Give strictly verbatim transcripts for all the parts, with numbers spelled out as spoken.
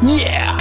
Yeah!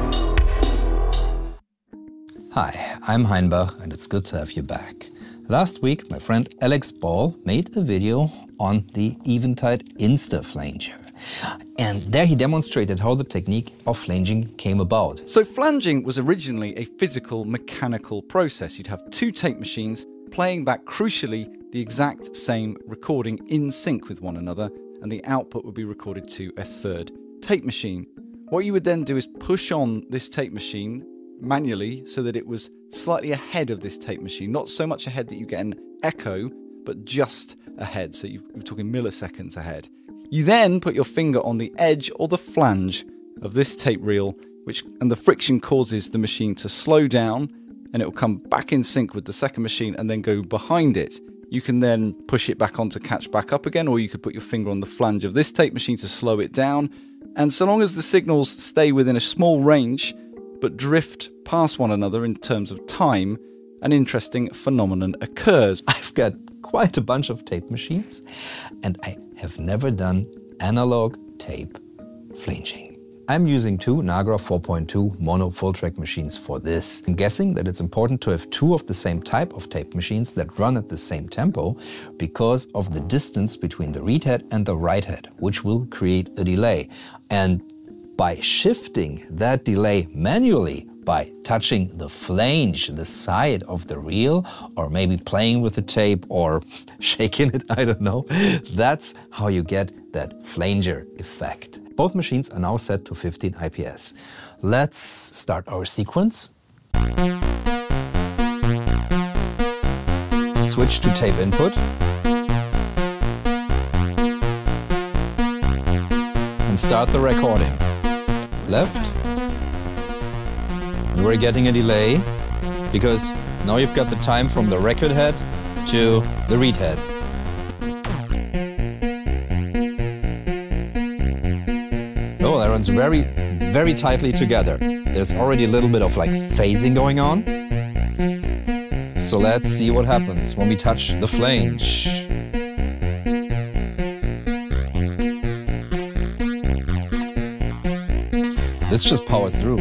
Hi, I'm Heinbach and it's good to have you back. Last week, my friend Alex Ball made a video on the Eventide Instaflanger. And there he demonstrated how the technique of flanging came about. So flanging was originally a physical, mechanical process. You'd have two tape machines playing back, crucially, the exact same recording in sync with one another, and the output would be recorded to a third tape machine. What you would then do is push on this tape machine manually so that it was slightly ahead of this tape machine. Not so much ahead that you get an echo, but just ahead. So you're talking milliseconds ahead. You then put your finger on the edge or the flange of this tape reel, which and the friction causes the machine to slow down, and it will come back in sync with the second machine and then go behind it. You can then push it back on to catch back up again, or you could put your finger on the flange of this tape machine to slow it down. And so long as the signals stay within a small range, but drift past one another in terms of time, an interesting phenomenon occurs. I've got quite a bunch of tape machines, and I have never done analog tape flanging. I'm using two Nagra four point two mono full track machines for this. I'm guessing that it's important to have two of the same type of tape machines that run at the same tempo because of the distance between the read head and the write head, which will create a delay. And by shifting that delay manually, by touching the flange, the side of the reel, or maybe playing with the tape or shaking it, I don't know, that's how you get that flanger effect. Both machines are now set to fifteen I P S. Let's start our sequence. Switch to tape input. And start the recording. Left. And we're getting a delay because now you've got the time from the record head to the read head. Oh, that runs very, very tightly together. There's already a little bit of like phasing going on. So let's see what happens when we touch the flange. This just powers through.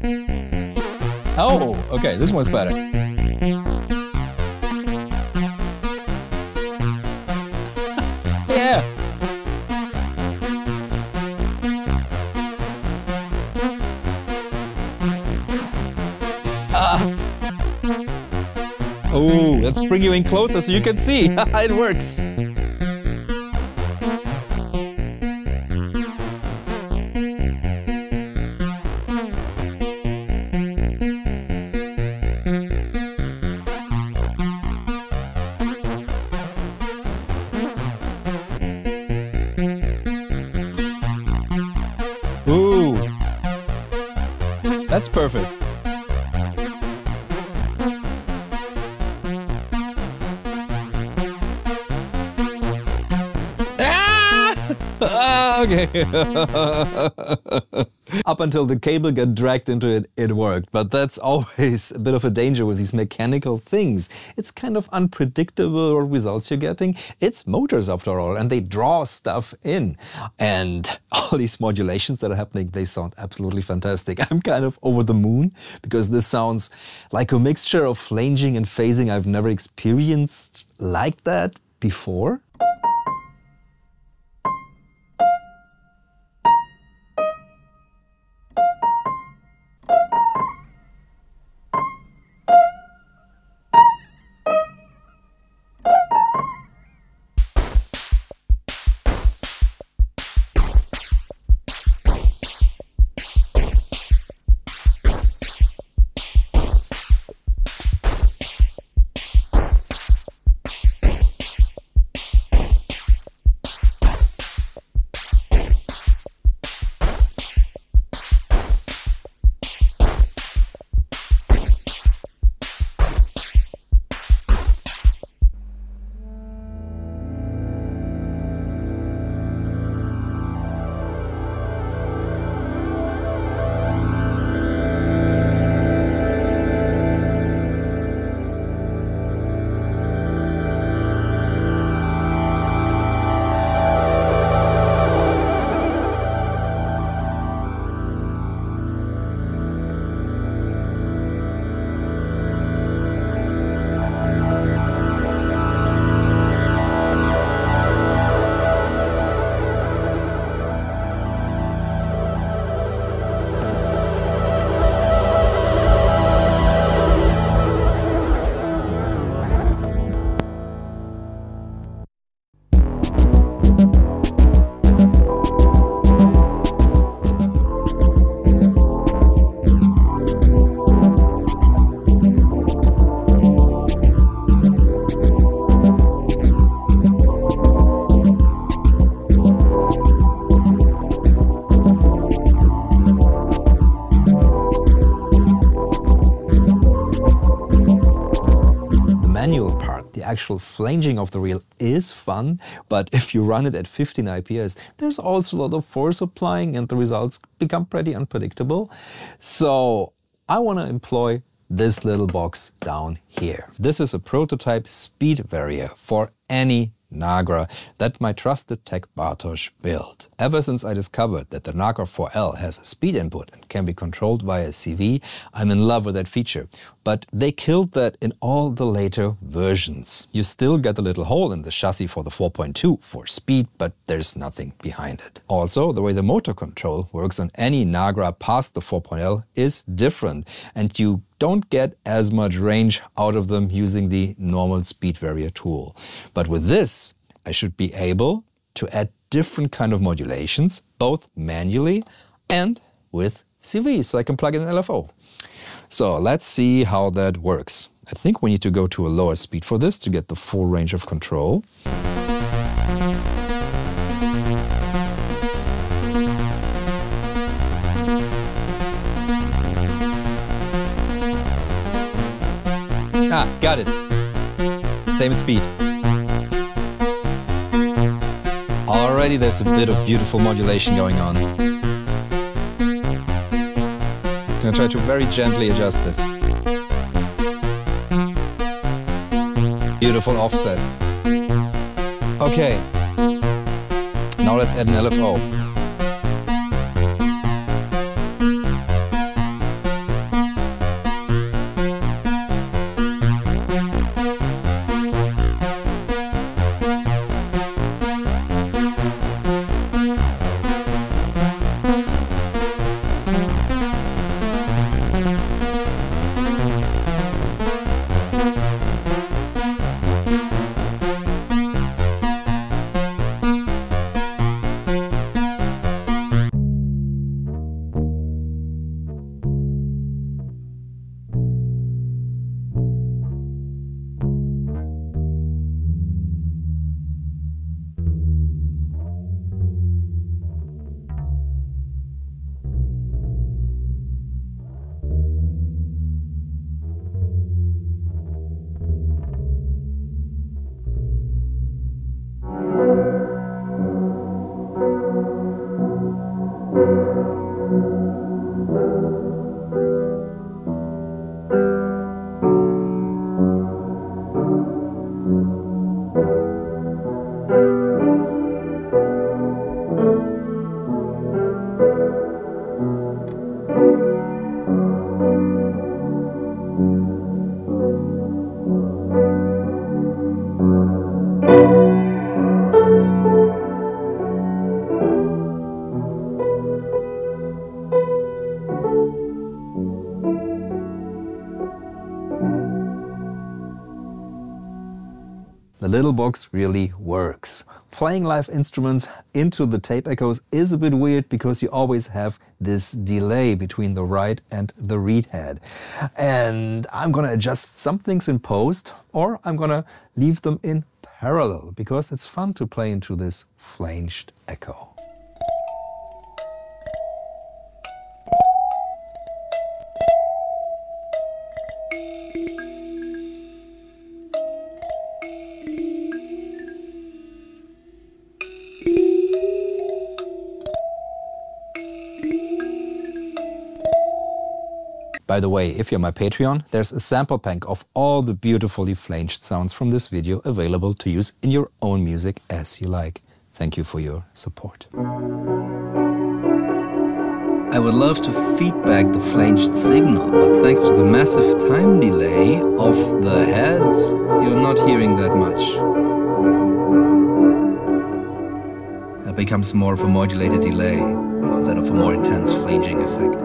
Oh, okay, this one's better. Yeah. Ah. Oh, let's bring you in closer so you can see. It works. Ooh, that's perfect. Ah! Ah, okay. Up until the cable got dragged into it, it worked. But that's always a bit of a danger with these mechanical things. It's kind of unpredictable what results you're getting. It's motors after all, and they draw stuff in. And all these modulations that are happening, they sound absolutely fantastic. I'm kind of over the moon because this sounds like a mixture of flanging and phasing I've never experienced like that before. actual flanging of the reel is fun, but if you run it at fifteen I P S, there's also a lot of force applying and the results become pretty unpredictable. So I want to employ this little box down here. This is a prototype speed varier for any Nagra that my trusted tech Bartosz built. Ever since I discovered that the Nagra four L has a speed input and can be controlled via C V, I'm in love with that feature. But they killed that in all the later versions. You still get a little hole in the chassis for the four point two for speed, but there's nothing behind it. Also, the way the motor control works on any Nagra past the four point L is different, and you don't get as much range out of them using the normal speed varier tool. But with this, I should be able to add different kind of modulations, both manually and with C V, so I can plug in an L F O. So let's see how that works. I think we need to go to a lower speed for this to get the full range of control. Ah, got it. Same speed. Already there's a bit of beautiful modulation going on. I'm gonna try to very gently adjust this. Beautiful offset. Okay. Now let's add an L F O. The little box really works. Playing live instruments into the tape echoes is a bit weird because you always have this delay between the write and the read head. And I'm gonna adjust some things in post, or I'm gonna leave them in parallel because it's fun to play into this flanged echo. By the way, if you're my Patreon, there's a sample pack of all the beautifully flanged sounds from this video available to use in your own music as you like. Thank you for your support. I would love to feedback the flanged signal, but thanks to the massive time delay of the heads, you're not hearing that much. It becomes more of a modulated delay instead of a more intense flanging effect.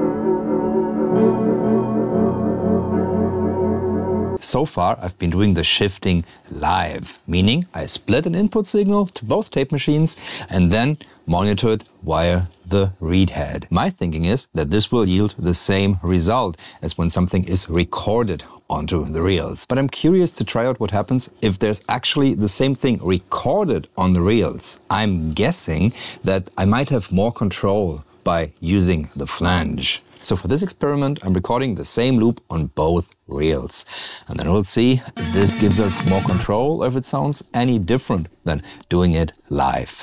So far, I've been doing the shifting live, meaning I split an input signal to both tape machines and then monitor it via the read head. My thinking is that this will yield the same result as when something is recorded onto the reels. But I'm curious to try out what happens if there's actually the same thing recorded on the reels. I'm guessing that I might have more control by using the flange. So for this experiment, I'm recording the same loop on both reels. And then we'll see if this gives us more control or if it sounds any different than doing it live.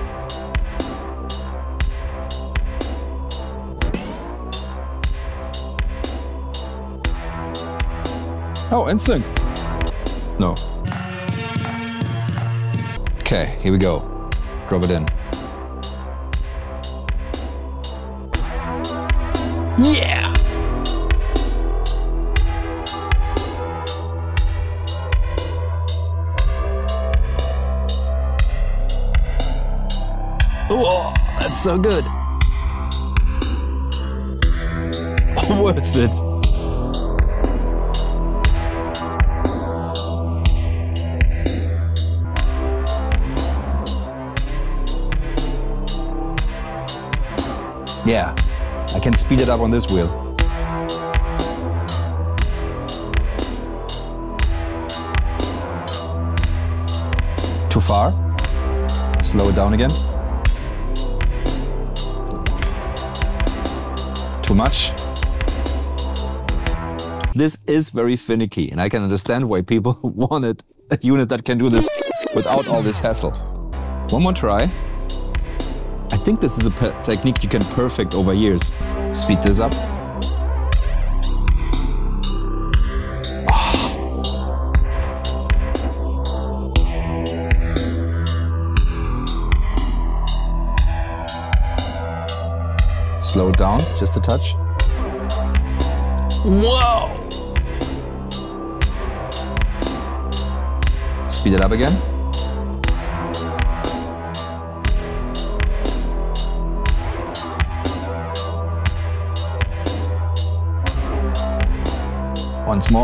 Oh, in sync. No. Okay, here we go. Drop it in. Yeah! Whoa, that's so good. Worth it. Yeah, I can speed it up on this wheel. Too far? Slow it down again. Too much? This is very finicky, and I can understand why people wanted a unit that can do this without all this hassle. One more try. I think this is a technique you can perfect over years. Speed this up. Oh. Slow it down, just a touch. Whoa! Speed it up again. Once more.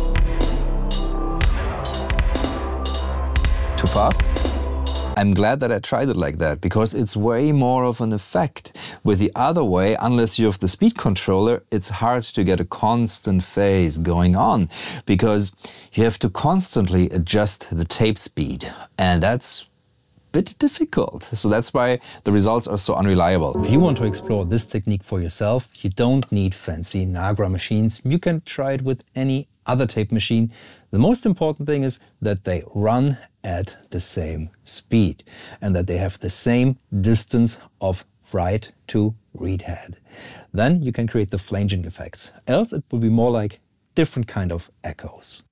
Too fast? I'm glad that I tried it like that, because it's way more of an effect. With the other way, unless you have the speed controller, it's hard to get a constant phase going on, because you have to constantly adjust the tape speed, and that's bit difficult. So that's why the results are so unreliable. If you want to explore this technique for yourself, you don't need fancy Nagra machines. You can try it with any other tape machine. The most important thing is that they run at the same speed and that they have the same distance of write to read head. Then you can create the flanging effects. Else it will be more like different kind of echoes.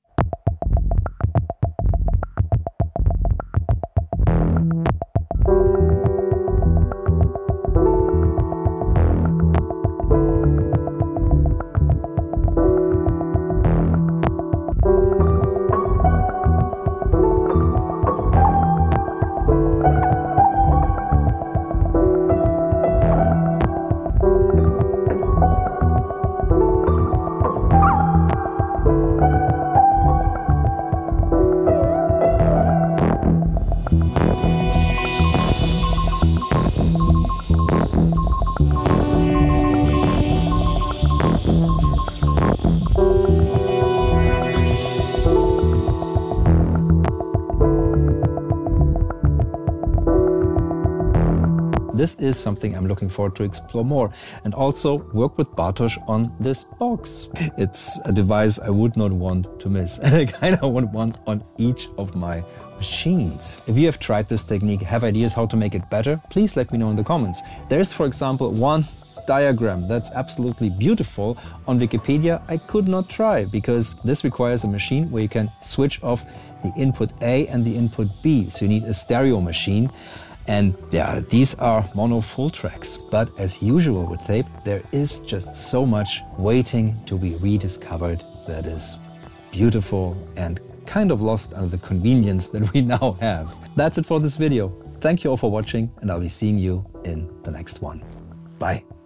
This is something I'm looking forward to explore more, and also work with Bartosz on this box. It's a device I would not want to miss, and I kind of want one on each of my machines. If you have tried this technique, have ideas how to make it better, please let me know in the comments. There's, for example, one diagram that's absolutely beautiful on Wikipedia I could not try, because this requires a machine where you can switch off the input A and the input B, so you need a stereo machine. And yeah, these are mono full tracks, but as usual with tape, there is just so much waiting to be rediscovered that is beautiful and kind of lost under the convenience that we now have. That's it for this video. Thank you all for watching, and I'll be seeing you in the next one. Bye.